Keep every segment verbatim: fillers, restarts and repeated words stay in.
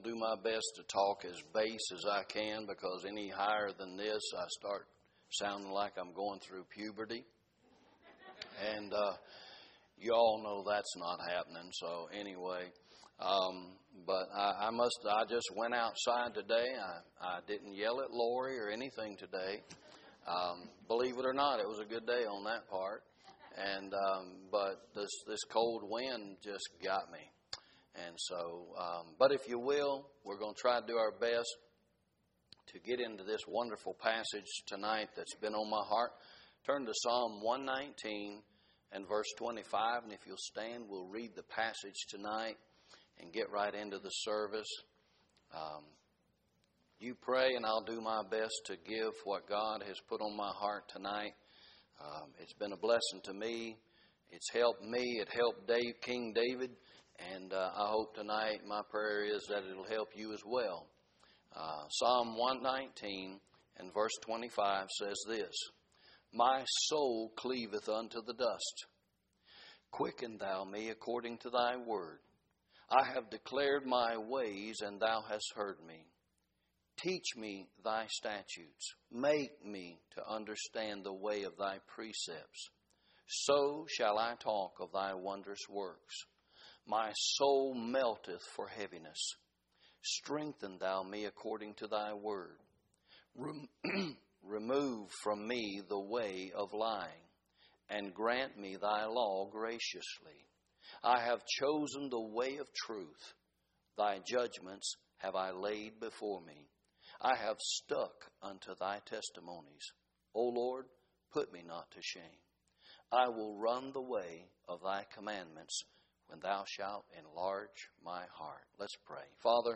going to do my best to talk as bass as I can, because any higher than this, I start sounding like I'm going through puberty. And uh, you all know that's not happening. So anyway, um, but I, I must. I just went outside today. I, I didn't yell at Lori or anything today. Um, believe it or not, it was a good day on that part. And um, but this this cold wind just got me. And so, um, but if you will, we're going to try to do our best to get into this wonderful passage tonight that's been on my heart. Turn to Psalm one nineteen and verse twenty-five, and if you'll stand, we'll read the passage tonight and get right into the service. Um, you pray, and I'll do my best to give what God has put on my heart tonight. Um, it's been a blessing to me. It's helped me. It helped Dave, King David. And uh, I hope tonight, my prayer is that it'll help you as well. Uh, Psalm one nineteen and verse twenty-five says this: My soul cleaveth unto the dust. Quicken thou me according to thy word. I have declared my ways, and thou hast heard me. Teach me thy statutes. Make me to understand the way of thy precepts. So shall I talk of thy wondrous works. My soul melteth for heaviness. Strengthen thou me according to thy word. Rem- remove from me the way of lying, and grant me thy law graciously. I have chosen the way of truth. Thy judgments have I laid before me. I have stuck unto thy testimonies. O Lord, put me not to shame. I will run the way of thy commandments when thou shalt enlarge my heart. Let's pray. Father,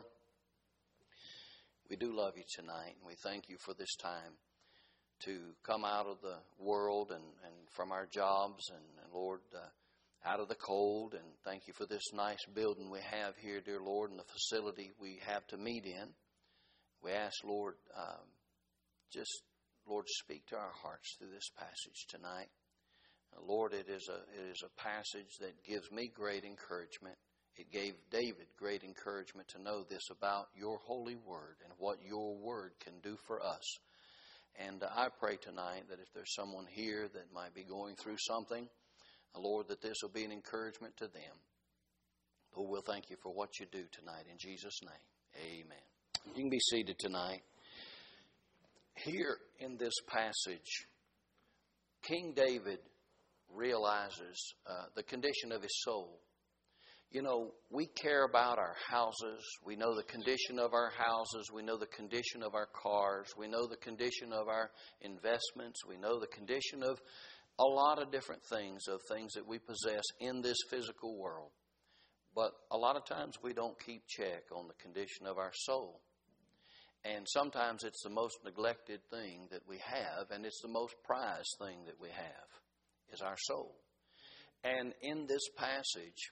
we do love you tonight, and we thank you for this time to come out of the world and, and from our jobs, and, and Lord, uh, out of the cold. And thank you for this nice building we have here, dear Lord, and the facility we have to meet in. We ask, Lord, um, just, Lord, speak to our hearts through this passage tonight. Lord, it is a it is a passage that gives me great encouragement. It gave David great encouragement to know this about your holy word and what your word can do for us. And I pray tonight that if there's someone here that might be going through something, Lord, that this will be an encouragement to them. Lord, we'll thank you for what you do tonight. In Jesus' name, amen. You can be seated tonight. Here in this passage, King David realizes uh, the condition of his soul. You know, we care about our houses. We know the condition of our houses. We know the condition of our cars. We know the condition of our investments. We know the condition of a lot of different things, of things that we possess in this physical world. But a lot of times we don't keep check on the condition of our soul. And sometimes it's the most neglected thing that we have, and it's the most prized thing that we have, is our soul. And in this passage,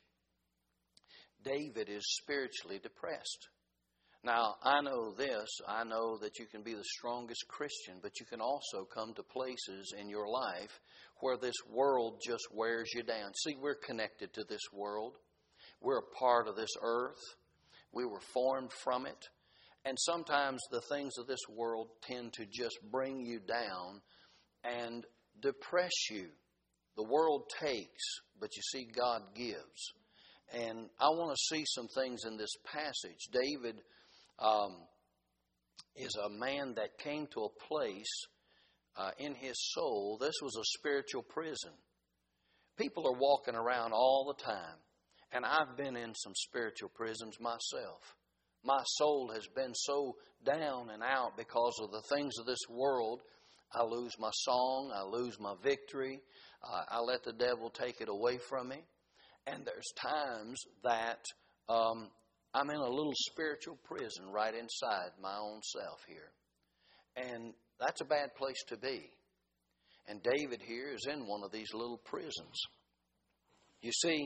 David is spiritually depressed. Now, I know this. I know that you can be the strongest Christian, but you can also come to places in your life where this world just wears you down. See, we're connected to this world. We're a part of this earth. We were formed from it. And sometimes the things of this world tend to just bring you down and depress you. The world takes, but you see, God gives. And I want to see some things in this passage. David um, is a man that came to a place uh, in his soul. This was a spiritual prison. People are walking around all the time. And I've been in some spiritual prisons myself. My soul has been so down and out because of the things of this world. I lose my song. I lose my victory. Uh, I let the devil take it away from me. And there's times that um, I'm in a little spiritual prison right inside my own self here. And that's a bad place to be. And David here is in one of these little prisons. You see,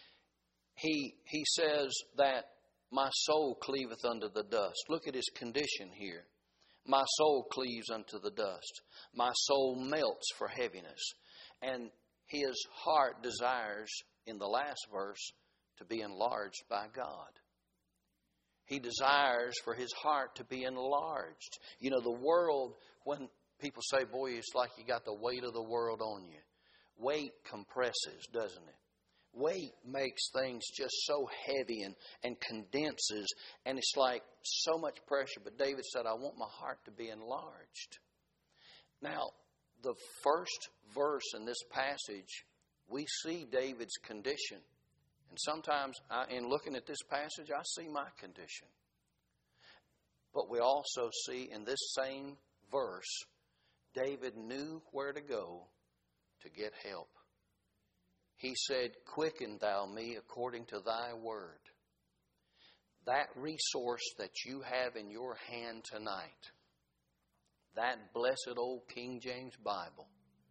he he says that my soul cleaveth unto the dust. Look at his condition here. My soul cleaves unto the dust. My soul melts for heaviness. And his heart desires, in the last verse, to be enlarged by God. He desires for his heart to be enlarged. You know, the world, when people say, boy, it's like you got the weight of the world on you. Weight compresses, doesn't it? Weight makes things just so heavy and, and condenses, and it's like so much pressure. But David said, I want my heart to be enlarged. Now, the first verse in this passage, we see David's condition. And sometimes I, in looking at this passage, I see my condition. But we also see in this same verse, David knew where to go to get help. He said, quicken thou me according to thy word. That resource that you have in your hand tonight, that blessed old King James Bible,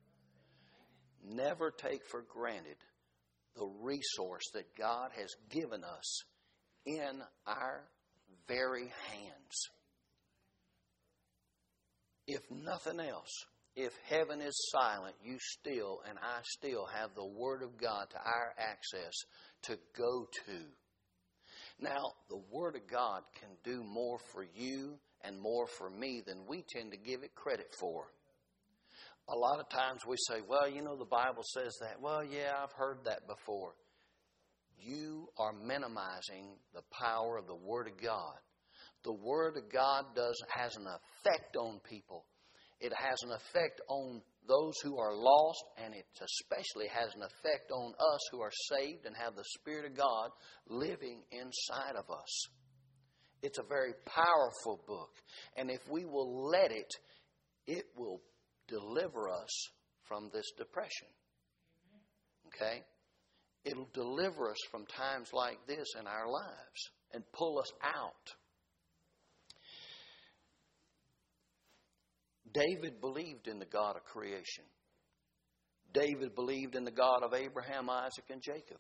never take for granted the resource that God has given us in our very hands. If nothing else, if heaven is silent, you still and I still have the Word of God to our access to go to. Now, the Word of God can do more for you and more for me than we tend to give it credit for. A lot of times we say, well, you know, the Bible says that. Well, yeah, I've heard that before. You are minimizing the power of the Word of God. The Word of God does has an effect on people. It has an effect on those who are lost, and it especially has an effect on us who are saved and have the Spirit of God living inside of us. It's a very powerful book. And if we will let it, it will deliver us from this depression. Okay? It'll deliver us from times like this in our lives and pull us out. David believed in the God of creation. David believed in the God of Abraham, Isaac, and Jacob.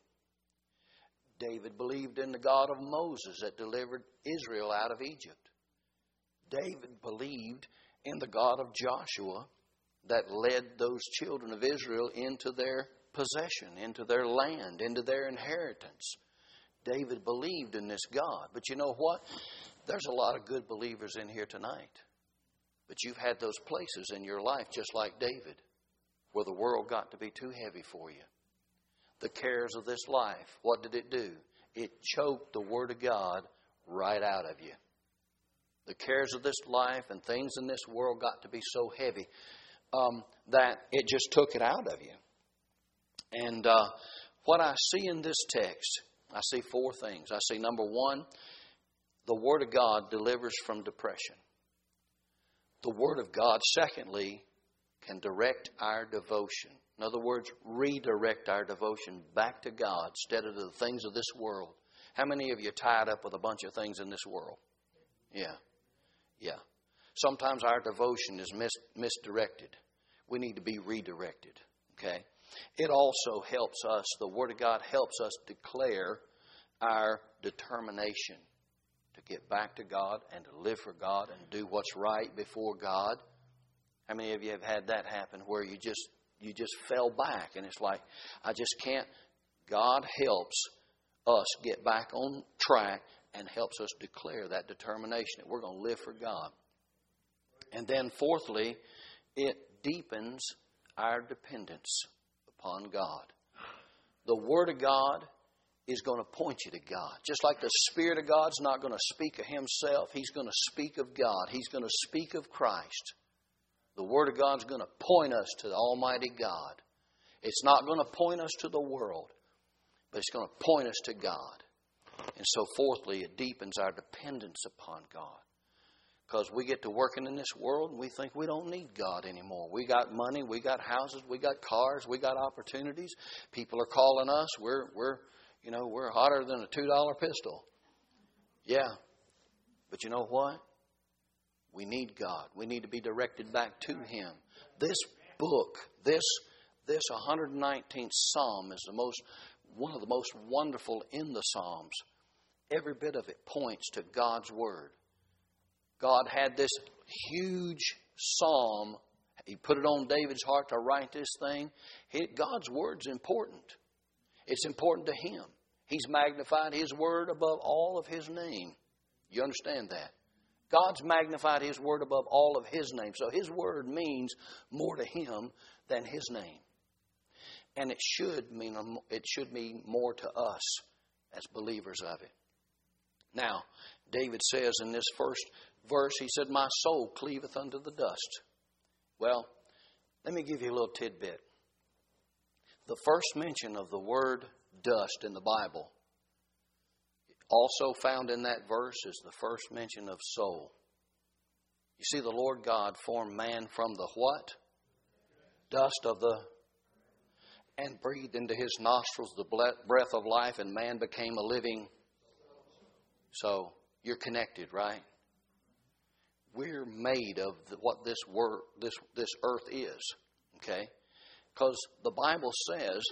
David believed in the God of Moses that delivered Israel out of Egypt. David believed in the God of Joshua that led those children of Israel into their possession, into their land, into their inheritance. David believed in this God. But you know what? There's a lot of good believers in here tonight. But you've had those places in your life, just like David, where the world got to be too heavy for you. The cares of this life, what did it do? It choked the Word of God right out of you. The cares of this life and things in this world got to be so heavy um, that it just took it out of you. And uh, what I see in this text, I see four things. I see, number one, the Word of God delivers from depression. The Word of God, secondly, can direct our devotion. In other words, redirect our devotion back to God instead of the things of this world. How many of you are tied up with a bunch of things in this world? Yeah. Yeah. Sometimes our devotion is mis- misdirected. We need to be redirected. Okay? It also helps us, the Word of God helps us declare our determination to get back to God and to live for God and do what's right before God. How many of you have had that happen where you just you just fell back and it's like, I just can't. God helps us get back on track and helps us declare that determination that we're going to live for God. And then fourthly, it deepens our dependence upon God. The Word of God is going to point you to God. Just like the Spirit of God's not going to speak of Himself, He's going to speak of God. He's going to speak of Christ. The Word of God's going to point us to the Almighty God. It's not going to point us to the world, but it's going to point us to God. And so fourthly, it deepens our dependence upon God. Because we get to working in this world and we think we don't need God anymore. We got money, we got houses, we got cars, we got opportunities. People are calling us. We're we're You know, we're hotter than a two dollar pistol. Yeah. But you know what? We need God. We need to be directed back to Him. This book, this this one hundred nineteenth Psalm is the most one of the most wonderful in the Psalms. Every bit of it points to God's Word. God had this huge psalm. He put it on David's heart to write this thing. He, God's Word's important. It's important to Him. He's magnified His Word above all of His name. You understand that? God's magnified His Word above all of His name. So His Word means more to Him than His name. And it should mean, it should mean more to us as believers of it. Now, David says in this first verse, he said, my soul cleaveth unto the dust. Well, let me give you a little tidbit. The first mention of the word dust in the Bible, also found in that verse, is the first mention of soul. You see, the Lord God formed man from the what? Dust of the... and breathed into his nostrils the breath of life, and man became a living. So, you're connected, right? We're made of what this word, this this earth is, okay? Because the Bible says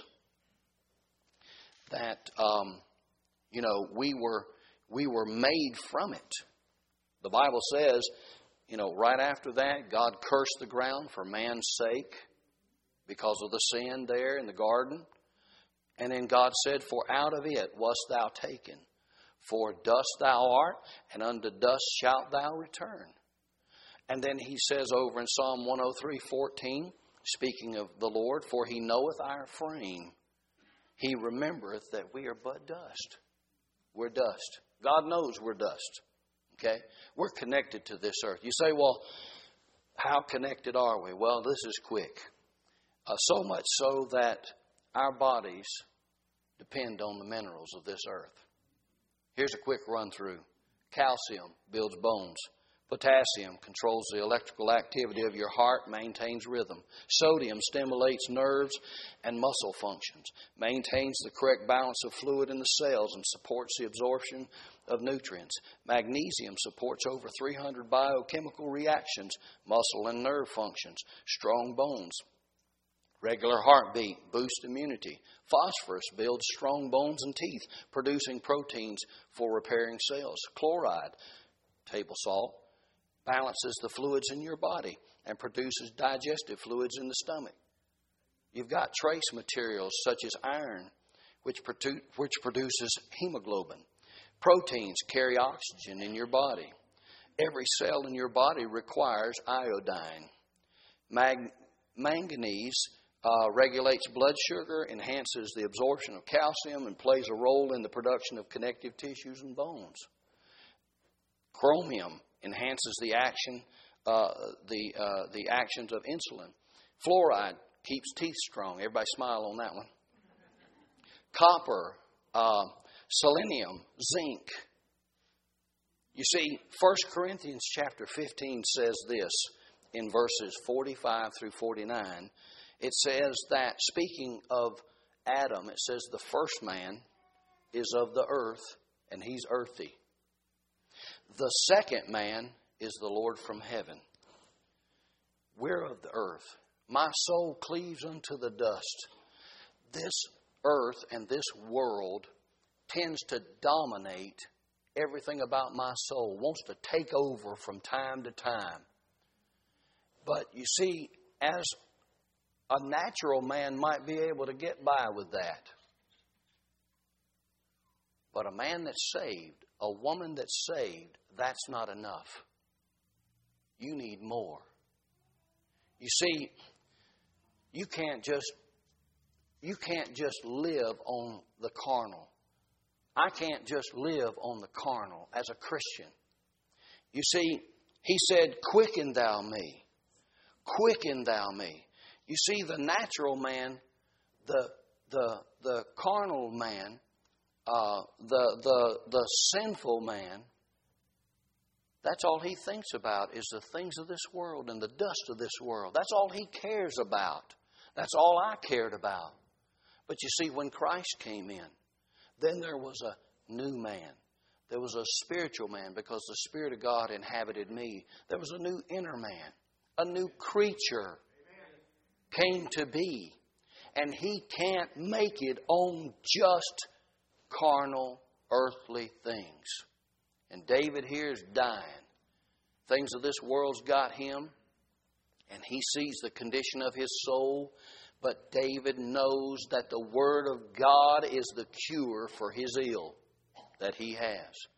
that um, you know we were we were made from it. The Bible says, you know, right after that, God cursed the ground for man's sake because of the sin there in the garden, and then God said, "For out of it wast thou taken. For dust thou art, and unto dust shalt thou return." And then he says over in Psalm one oh three, fourteen, speaking of the Lord, "For He knoweth our frame. He remembereth that we are but dust." We're dust. God knows we're dust. Okay? We're connected to this earth. You say, well, how connected are we? Well, this is quick. Uh, so much so that our bodies depend on the minerals of this earth. Here's a quick run through. Calcium builds bones. Potassium controls the electrical activity of your heart, maintains rhythm. Sodium stimulates nerves and muscle functions, maintains the correct balance of fluid in the cells, and supports the absorption of nutrients. Magnesium supports over three hundred biochemical reactions, muscle and nerve functions, strong bones. Regular heartbeat boosts immunity. Phosphorus builds strong bones and teeth, producing proteins for repairing cells. Chloride, table salt, balances the fluids in your body and produces digestive fluids in the stomach. You've got trace materials such as iron, which, produ- which produces hemoglobin. Proteins carry oxygen in your body. Every cell in your body requires iodine. Mag- manganese uh, regulates blood sugar, enhances the absorption of calcium, and plays a role in the production of connective tissues and bones. Chromium enhances the action, uh, the uh, the actions of insulin. Fluoride keeps teeth strong. Everybody smile on that one. Copper, uh, selenium, zinc. You see, First Corinthians chapter fifteen says this in verses forty-five through forty-nine. It says that, speaking of Adam, it says the first man is of the earth, and he's earthy. The second man is the Lord from heaven. We're of the earth. My soul cleaves unto the dust. This earth and this world tends to dominate everything about my soul, wants to take over from time to time. But you see, as a natural man might be able to get by with that. But a man that's saved, a woman that's saved, that's not enough. You need more. You see, you can't just you can't just live on the carnal. I can't just live on the carnal as a Christian. You see, he said, "Quicken thou me. Quicken thou me." You see, the natural man, the the the carnal man, uh, the the the sinful man, that's all he thinks about is the things of this world and the dust of this world. That's all he cares about. That's all I cared about. But you see, when Christ came in, then there was a new man. There was a spiritual man because the Spirit of God inhabited me. There was a new inner man, a new creature came to be. And he can't make it on just carnal, earthly things. And David here is dying. Things of this world's got him, and he sees the condition of his soul. But David knows that the Word of God is the cure for his ill that he has.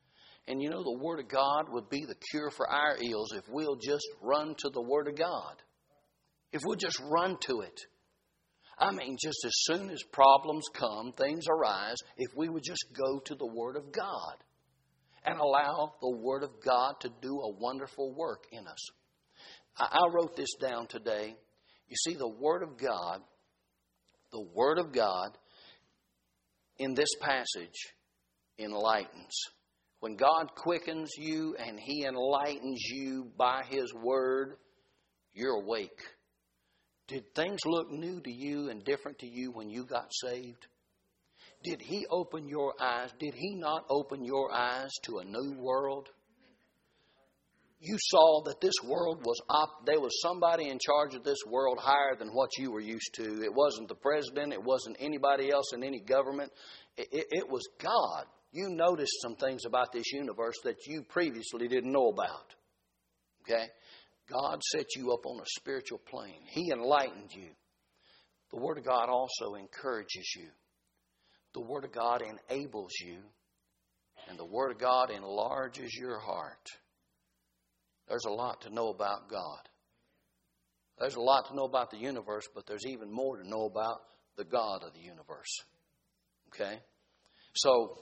And you know, the Word of God would be the cure for our ills if we'll just run to the Word of God. If we'll just run to it. I mean, just as soon as problems come, things arise, if we would just go to the Word of God and allow the Word of God to do a wonderful work in us. I wrote this down today. You see, the Word of God, the Word of God in this passage enlightens. When God quickens you and He enlightens you by His Word, you're awake. Did things look new to you and different to you when you got saved? Did He open your eyes? Did He not open your eyes to a new world? You saw that this world was, op- there was somebody in charge of this world higher than what you were used to. It wasn't the president. It wasn't anybody else in any government. It, it, it was God. You noticed some things about this universe that you previously didn't know about. Okay? God set you up on a spiritual plane. He enlightened you. The Word of God also encourages you. The Word of God enables you. And the Word of God enlarges your heart. There's a lot to know about God. There's a lot to know about the universe, but there's even more to know about the God of the universe. Okay? So,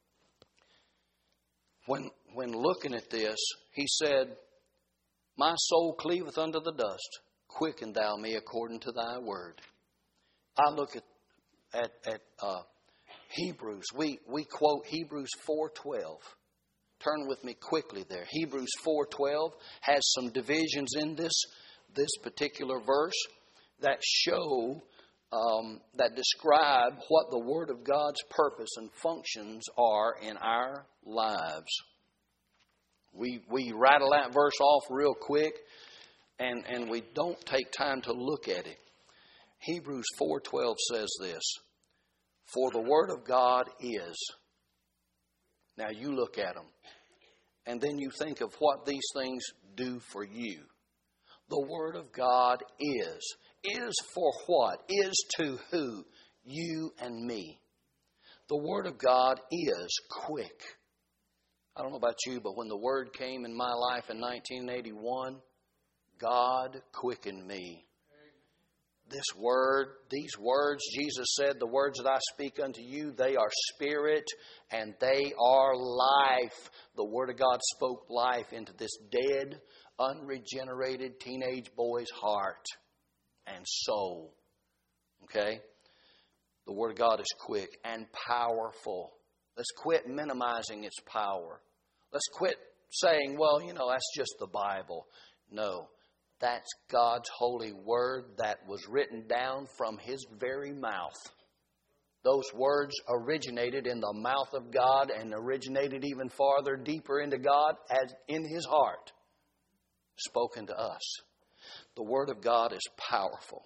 when, when looking at this, he said, my soul cleaveth unto the dust. Quicken thou me according to thy word. I look at at, at uh, Hebrews. We, we quote Hebrews four twelve. Turn with me quickly there. Hebrews four twelve has some divisions in this, this particular verse that show, um, that describe what the Word of God's purpose and functions are in our lives. We we rattle that verse off real quick, and, and we don't take time to look at it. Hebrews four twelve says this, for the Word of God is. Now you look at them, and then you think of what these things do for you. The Word of God is. Is for what? Is to who? You and me. The Word of God is quick. I don't know about you, but when the Word came in my life in nineteen eighty-one, God quickened me. This Word, these words, Jesus said, the words that I speak unto you, they are spirit and they are life. The Word of God spoke life into this dead, unregenerated teenage boy's heart and soul. Okay? The Word of God is quick and powerful. Let's quit minimizing its power. Let's quit saying, well, you know, that's just the Bible. No, that's God's holy Word that was written down from His very mouth. Those words originated in the mouth of God and originated even farther, deeper into God as in His heart, spoken to us. The Word of God is powerful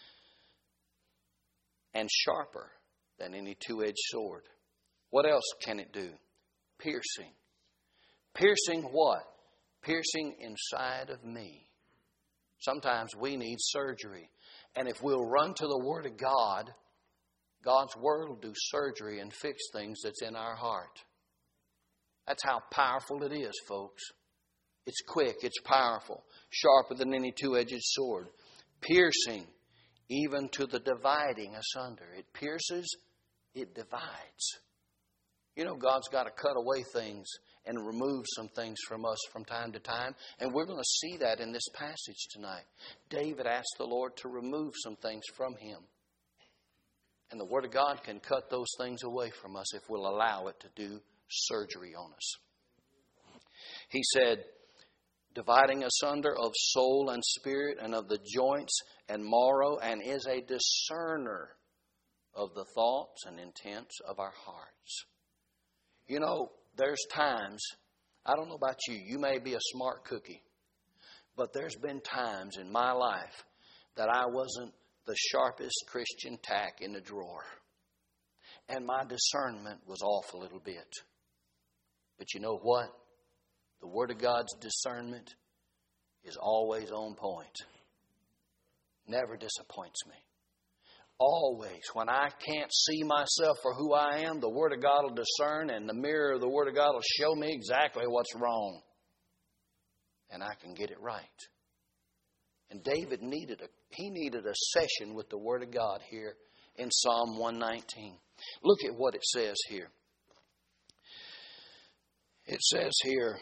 and sharper than any two-edged sword. What else can it do? Piercing. Piercing what? Piercing inside of me. Sometimes we need surgery. And if we'll run to the Word of God, God's Word will do surgery and fix things that's in our heart. That's how powerful it is, folks. It's quick, it's powerful, sharper than any two-edged sword. Piercing even to the dividing asunder. It pierces, it divides. You know, God's got to cut away things and remove some things from us from time to time. And we're going to see that in this passage tonight. David asked the Lord to remove some things from him. And the Word of God can cut those things away from us if we'll allow it to do surgery on us. He said, dividing asunder of soul and spirit and of the joints and marrow, and is a discerner of the thoughts and intents of our hearts. You know, there's times, I don't know about you, you may be a smart cookie, but there's been times in my life that I wasn't the sharpest Christian tack in the drawer. And my discernment was off a little bit. But you know what? The Word of God's discernment is always on point. Never disappoints me. Always. When I can't see myself for who I am, the Word of God will discern, and the mirror of the Word of God will show me exactly what's wrong. And I can get it right. And David needed a, he needed a session with the Word of God here in Psalm one nineteen. Look at what it says here. It says here,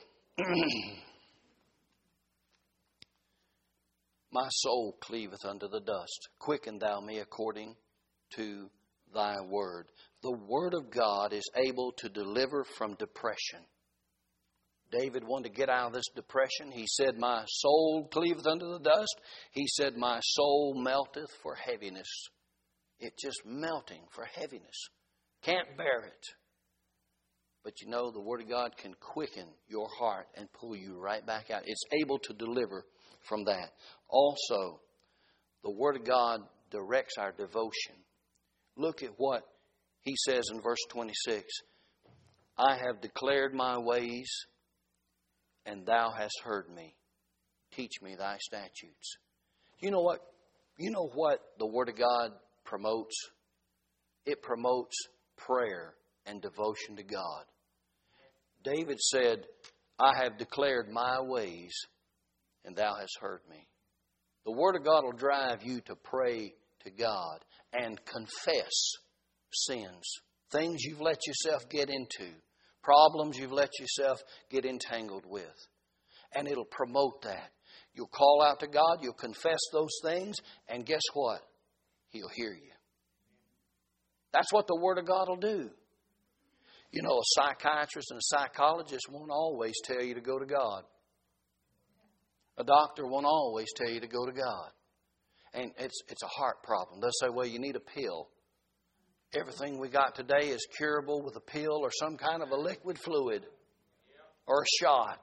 my soul cleaveth unto the dust. Quicken thou me according to thy word. The Word of God is able to deliver from depression. David wanted to get out of this depression. He said, my soul cleaveth unto the dust. He said, my soul melteth for heaviness. It's just melting for heaviness. Can't bear it. But you know, the Word of God can quicken your heart and pull you right back out. It's able to deliver from that. Also, the Word of God directs our devotion. Look at what he says in verse twenty-six. I have declared my ways, and thou hast heard me. Teach me thy statutes. You know what? You know what the Word of God promotes? It promotes prayer and devotion to God. David said, I have declared my ways, and thou hast heard me. The Word of God will drive you to pray to God and confess sins, things you've let yourself get into, problems you've let yourself get entangled with. And it'll promote that. You'll call out to God, you'll confess those things, and guess what? He'll hear you. That's what the Word of God will do. You know, a psychiatrist and a psychologist won't always tell you to go to God. A doctor won't always tell you to go to God. And it's it's a heart problem. They'll say, well, you need a pill. Everything we got today is curable with a pill or some kind of a liquid fluid or a shot.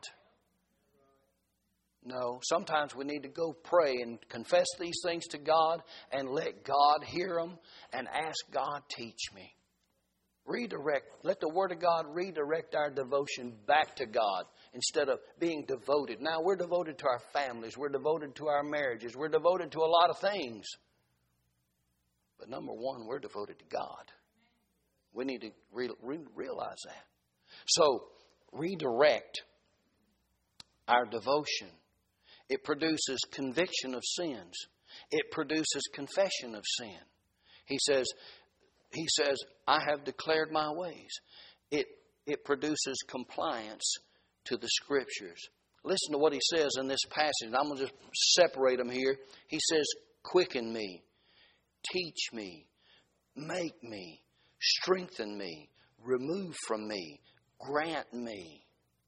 No, sometimes we need to go pray and confess these things to God and let God hear them and ask God, teach me. Redirect, let the Word of God redirect our devotion back to God instead of being devoted. Now, we're devoted to our families. We're devoted to our marriages. We're devoted to a lot of things. But number one, we're devoted to God. We need to re- re- realize that. So, redirect our devotion. It produces conviction of sins. It produces confession of sin. He says, He says, I have declared my ways. It, it produces compliance to the Scriptures. Listen to what he says in this passage. I'm going to just separate them here. He says, quicken me, teach me, make me, strengthen me, remove from me, grant me.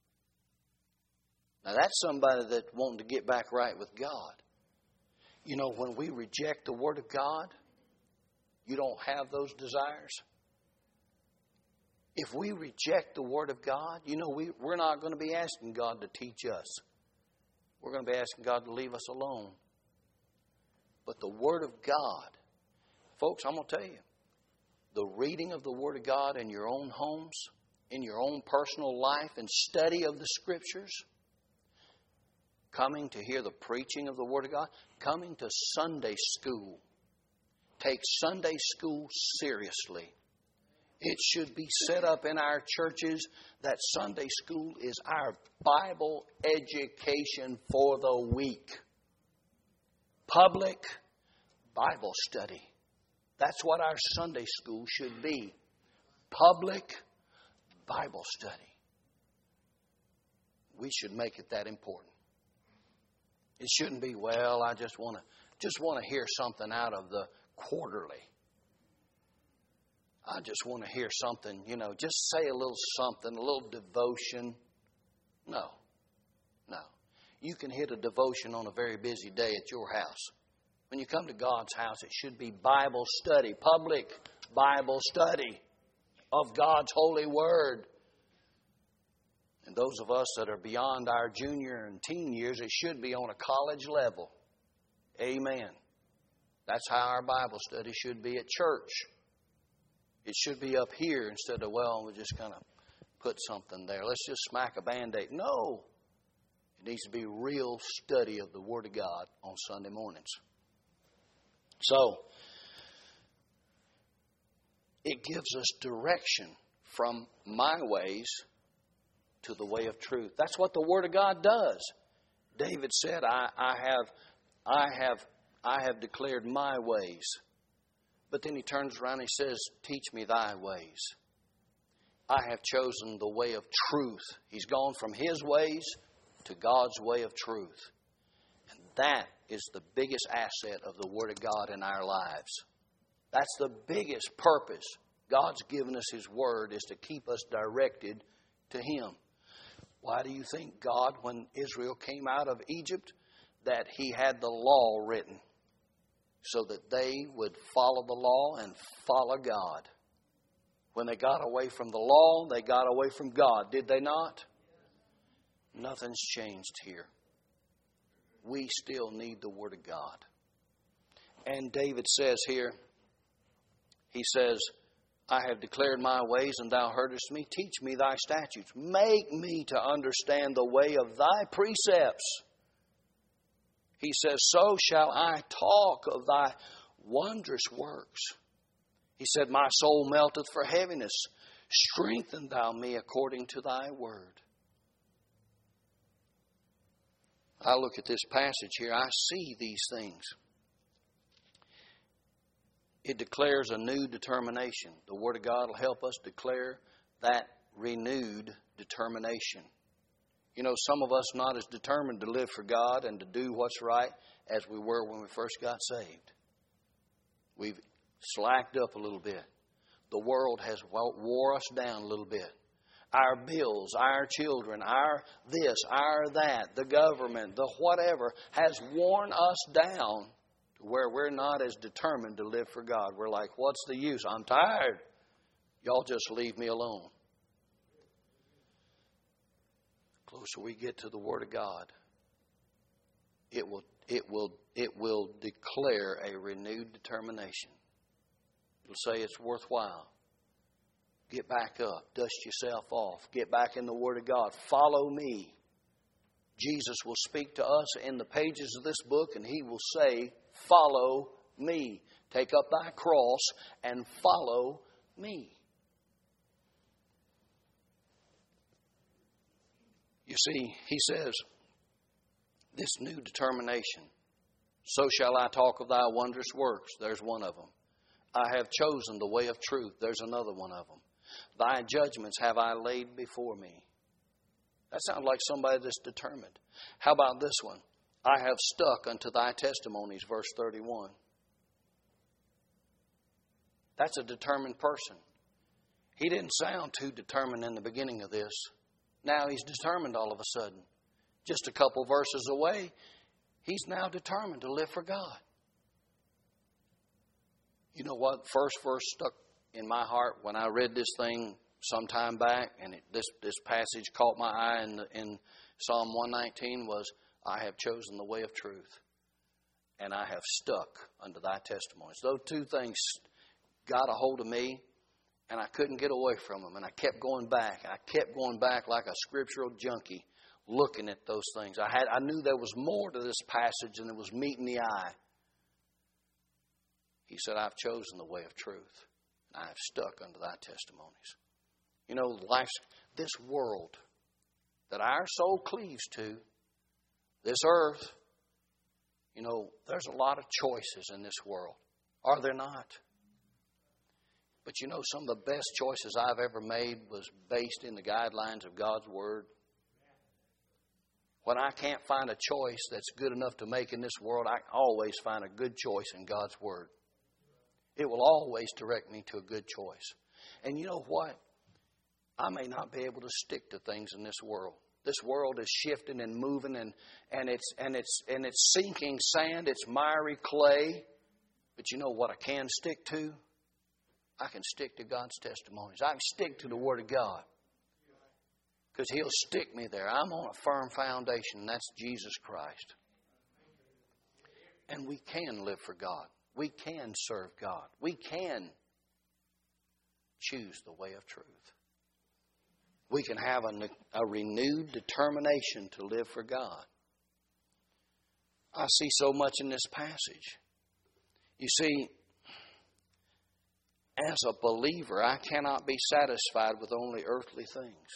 Now that's somebody that wanting to get back right with God. You know, when we reject the Word of God, you don't have those desires. If we reject the Word of God, you know, we, we're not going to be asking God to teach us. We're going to be asking God to leave us alone. But the Word of God, folks, I'm going to tell you, the reading of the Word of God in your own homes, in your own personal life, and study of the Scriptures, coming to hear the preaching of the Word of God, coming to Sunday school. Take Sunday school seriously. It should be set up in our churches that Sunday school is our Bible education for the week. Public Bible study. That's what our Sunday school should be. Public Bible study. We should make it that important. It shouldn't be, well, I just want to just want to hear something out of the quarterly. I just want to hear something, you know, just say a little something, a little devotion. No, no. You can hit a devotion on a very busy day at your house. When you come to God's house, it should be Bible study, public Bible study of God's holy Word. And those of us that are beyond our junior and teen years, it should be on a college level. Amen. That's how our Bible study should be at church. It should be up here instead of, well, we just kind of put something there. Let's just smack a Band-Aid. No. It needs to be real study of the Word of God on Sunday mornings. So, It gives us direction from my ways to the way of truth. That's what the Word of God does. David said, I, I have I have I have declared my ways. But then he turns around and he says, teach me thy ways. I have chosen the way of truth. He's gone from his ways to God's way of truth. And that is the biggest asset of the Word of God in our lives. That's the biggest purpose God's given us His Word, is to keep us directed to Him. Why do you think God, when Israel came out of Egypt, that He had the law written so that they would follow the law and follow God? When they got away from the law, they got away from God. Did they not? Nothing's changed here. We still need the Word of God. And David says here, he says, I have declared my ways, and thou heardest me. Teach me thy statutes. Make me to understand the way of thy precepts. He says, so shall I talk of thy wondrous works. He said, my soul melteth for heaviness. Strengthen thou me according to thy word. I look at this passage here, I see these things. It declares a new determination. The Word of God will help us declare that renewed determination. You know, some of us not as determined to live for God and to do what's right as we were when we first got saved. We've slacked up a little bit. The world has wore us down a little bit. Our bills, our children, our this, our that, the government, the whatever has worn us down to where we're not as determined to live for God. We're like, what's the use? I'm tired. Y'all just leave me alone. The closer we get to the Word of God, it will, it will, it will declare a renewed determination. It'll say it's worthwhile. Get back up. Dust yourself off. Get back in the Word of God. Follow me. Jesus will speak to us in the pages of this book, and He will say, follow me. Take up thy cross and follow me. You see, He says, this new determination. So shall I talk of thy wondrous works. There's one of them. I have chosen the way of truth. There's another one of them. Thy judgments have I laid before me. That sounds like somebody that's determined. How about this one? I have stuck unto thy testimonies, verse thirty-one. That's a determined person. He didn't sound too determined in the beginning of this. Now he's determined all of a sudden. Just a couple verses away, he's now determined to live for God. You know what? First verse stuck in my heart when I read this thing some time back, and it, this this passage caught my eye in, the, in Psalm one nineteen was, I have chosen the way of truth, and I have stuck unto thy testimonies. Those two things got a hold of me, and I couldn't get away from them, and I kept going back. I kept going back like a scriptural junkie, looking at those things. I had I knew there was more to this passage than it was meeting the eye. He said, I've chosen the way of truth, and I have stuck unto thy testimonies. You know, life's, this world that our soul cleaves to, this earth, you know, there's a lot of choices in this world. Are there not? But you know, some of the best choices I've ever made was based in the guidelines of God's Word. When I can't find a choice that's good enough to make in this world, I always find a good choice in God's Word. It will always direct me to a good choice. And you know what? I may not be able to stick to things in this world. This world is shifting and moving, and, and it's and it's and it's sinking sand, it's miry clay. But you know what I can stick to? I can stick to God's testimonies. I can stick to the Word of God. Because He'll stick me there. I'm on a firm foundation, and that's Jesus Christ. And we can live for God. We can serve God. We can choose the way of truth. We can have a, a renewed determination to live for God. I see so much in this passage. You see, as a believer, I cannot be satisfied with only earthly things.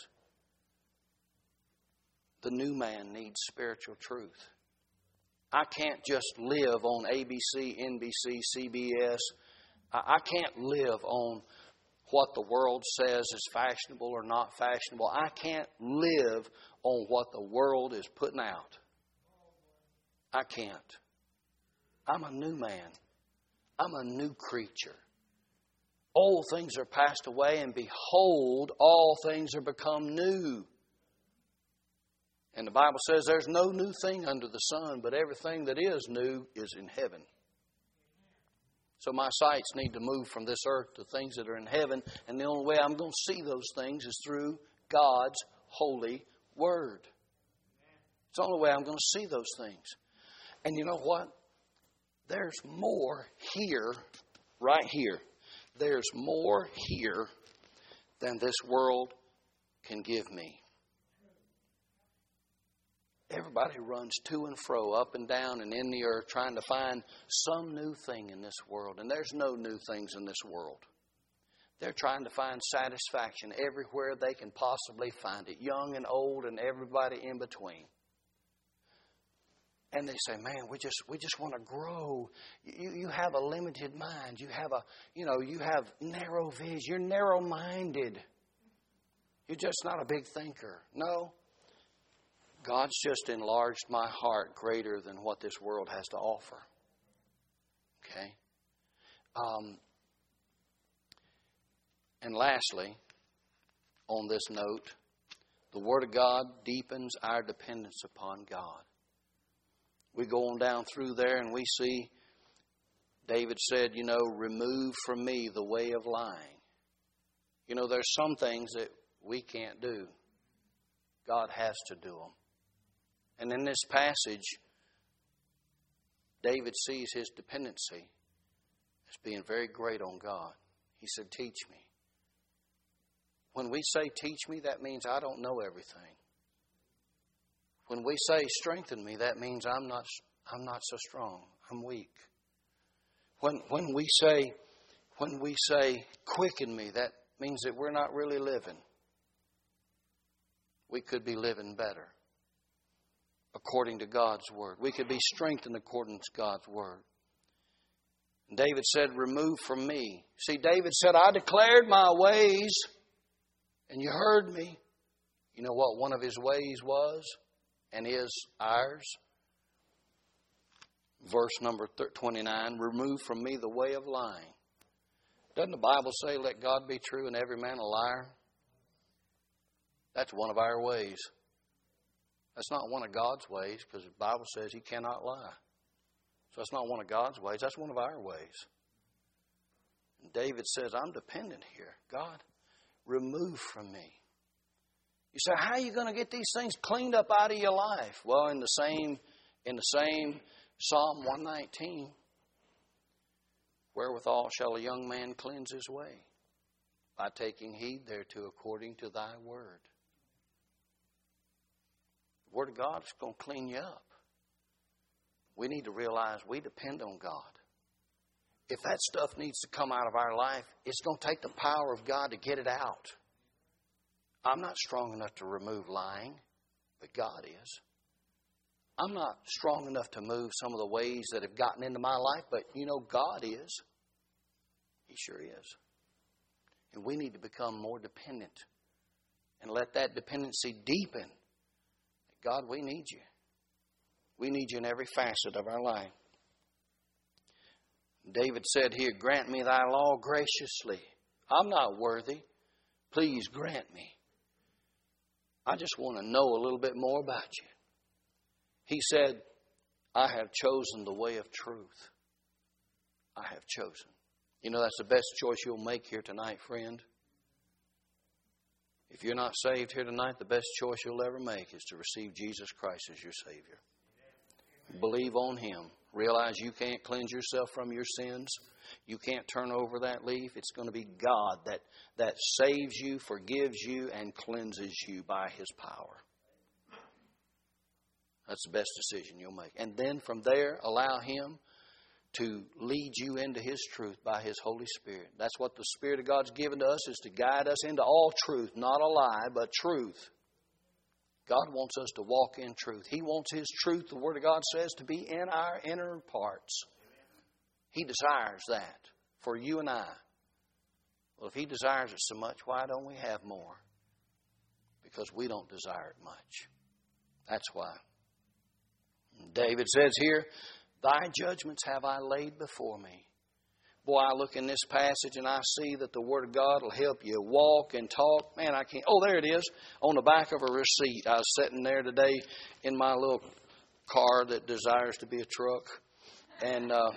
The new man needs spiritual truth. I can't just live on A B C, N B C, C B S. I can't live on what the world says is fashionable or not fashionable. I can't live on what the world is putting out. I can't. I'm a new man. I'm a new creature. Old things are passed away, and behold, all things are become new. And the Bible says there's no new thing under the sun, but everything that is new is in heaven. So my sights need to move from this earth to things that are in heaven, and the only way I'm going to see those things is through God's holy word. It's the only way I'm going to see those things. And you know what? There's more here, right here. There's more here than this world can give me. Everybody runs to and fro, up and down and in the earth, trying to find some new thing in this world. And there's no new things in this world. They're trying to find satisfaction everywhere they can possibly find it, young and old and everybody in between. And they say, man, we just we just want to grow. You you have a limited mind. You have a you know you have narrow vision. You're narrow-minded. You're just not a big thinker. No. God's just enlarged my heart greater than what this world has to offer. Okay? Um, and lastly, on this note, the Word of God deepens our dependence upon God. We go on down through there and we see David said, you know, remove from me the way of lying. You know, there's some things that we can't do. God has to do them. And in this passage, David sees his dependency as being very great on God. He said, teach me. When we say teach me, that means I don't know everything. When we say strengthen me, that means I'm not I'm not so strong. I'm weak. When when we say when we say quicken me, that means that we're not really living. We could be living better according to God's word. We could be strengthened according to God's word. And David said, remove from me. See, David said, I declared my ways, and you heard me. You know what one of his ways was? And is ours? Verse number twenty-nine, remove from me the way of lying. Doesn't the Bible say, let God be true and every man a liar? That's one of our ways. That's not one of God's ways, because the Bible says He cannot lie. So that's not one of God's ways. That's one of our ways. And David says, I'm dependent here. God, remove from me. You say, how are you going to get these things cleaned up out of your life? Well, in the same, in the same Psalm one nineteen, wherewithal shall a young man cleanse his way? By taking heed thereto according to thy word. The Word of God is going to clean you up. We need to realize we depend on God. If that stuff needs to come out of our life, it's going to take the power of God to get it out. I'm not strong enough to remove lying, but God is. I'm not strong enough to move some of the ways that have gotten into my life, but you know, God is. He sure is. And we need to become more dependent and let that dependency deepen. God, we need you. We need you in every facet of our life. David said here, grant me thy law graciously. I'm not worthy. Please grant me. I just want to know a little bit more about you. He said, I have chosen the way of truth. I have chosen. You know, that's the best choice you'll make here tonight, friend. If you're not saved here tonight, the best choice you'll ever make is to receive Jesus Christ as your Savior. Believe on Him. Realize you can't cleanse yourself from your sins. You can't turn over that leaf. It's going to be God that, that saves you, forgives you, and cleanses you by His power. That's the best decision you'll make. And then from there, allow Him to lead you into His truth by His Holy Spirit. That's what the Spirit of God's given to us, is to guide us into all truth. Not a lie, but truth. God wants us to walk in truth. He wants His truth, the Word of God says, to be in our inner parts. He desires that for you and I. Well, if He desires it so much, why don't we have more? Because we don't desire it much. That's why. David says here, Thy judgments have I laid before me. Boy, I look in this passage and I see that the Word of God will help you walk and talk. Man, I can't. Oh, there it is on the back of a receipt. I was sitting there today in my little car that desires to be a truck. And uh,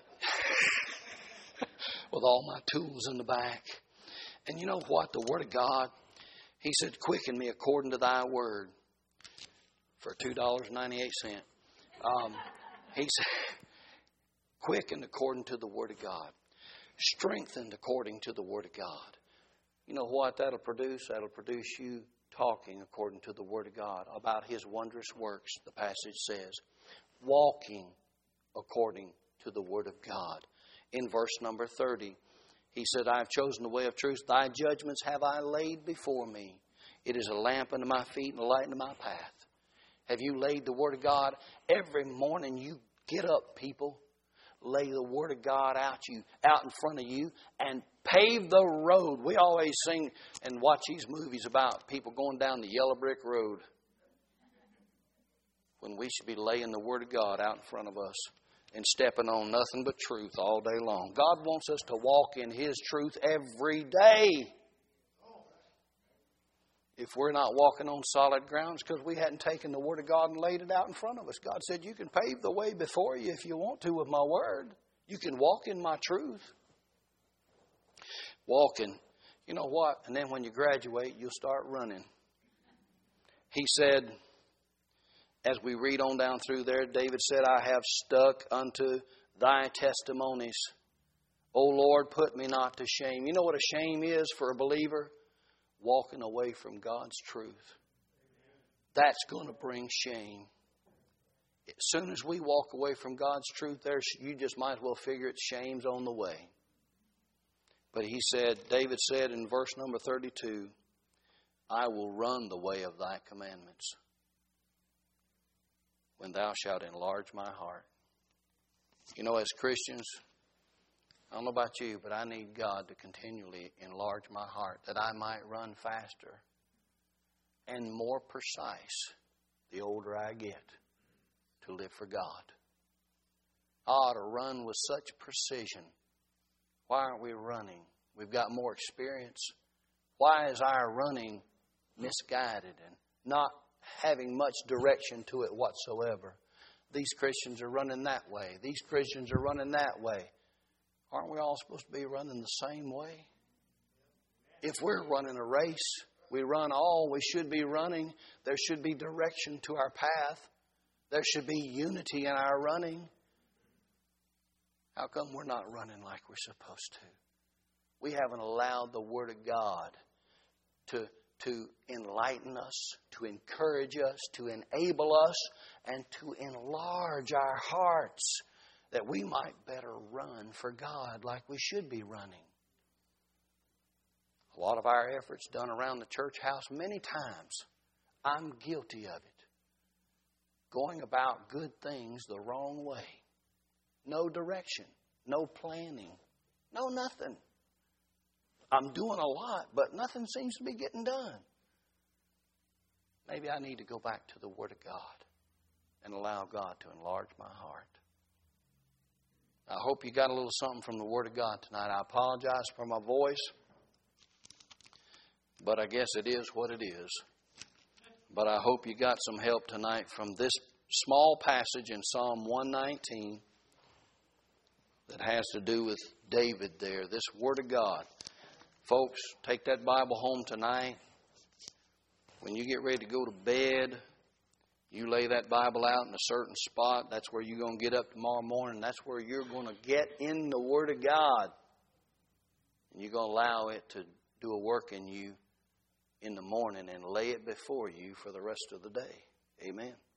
with all my tools in the back. And you know what? The Word of God, He said, quicken me according to Thy Word for two dollars and ninety-eight cents. Um, he said, quickened according to the Word of God. Strengthened according to the Word of God. You know what that'll produce? That'll produce you talking according to the Word of God about His wondrous works, the passage says. Walking according to the Word of God. In verse number thirty, He said, I have chosen the way of truth. Thy judgments have I laid before me. It is a lamp unto my feet and a light unto my path. Have you laid the Word of God? Every morning you get up, people. Lay the Word of God out you out in front of you and pave the road. We always sing and watch these movies about people going down the yellow brick road, when we should be laying the Word of God out in front of us and stepping on nothing but truth all day long. God wants us to walk in His truth every day. If we're not walking on solid ground, it's because we hadn't taken the Word of God and laid it out in front of us. God said, you can pave the way before you if you want to with my Word. You can walk in my truth. Walking. You know what? And then when you graduate, you'll start running. He said, as we read on down through there, David said, I have stuck unto Thy testimonies. O Lord, put me not to shame. You know what a shame is for a believer? Walking away from God's truth. That's going to bring shame. As soon as we walk away from God's truth, there you just might as well figure it, shame's on the way. But he said, David said in verse number thirty-two, I will run the way of Thy commandments when Thou shalt enlarge my heart. You know, as Christians, I don't know about you, but I need God to continually enlarge my heart that I might run faster and more precise the older I get to live for God. I ought to run with such precision. Why aren't we running? We've got more experience. Why is our running misguided and not having much direction to it whatsoever? These Christians are running that way. These Christians are running that way. Aren't we all supposed to be running the same way? If we're running a race, we run all we should be running. There should be direction to our path. There should be unity in our running. How come we're not running like we're supposed to? We haven't allowed the Word of God to, to enlighten us, to encourage us, to enable us, and to enlarge our hearts, that we might better run for God like we should be running. A lot of our efforts done around the church house many times. I'm guilty of it. Going about good things the wrong way. No direction. No planning. No nothing. I'm doing a lot, but nothing seems to be getting done. Maybe I need to go back to the Word of God and allow God to enlarge my heart. I hope you got a little something from the Word of God tonight. I apologize for my voice, but I guess it is what it is. But I hope you got some help tonight from this small passage in Psalm one nineteen that has to do with David there, this Word of God. Folks, take that Bible home tonight. When you get ready to go to bed, you lay that Bible out in a certain spot. That's where you're going to get up tomorrow morning. That's where you're going to get in the Word of God. And you're going to allow it to do a work in you in the morning and lay it before you for the rest of the day. Amen.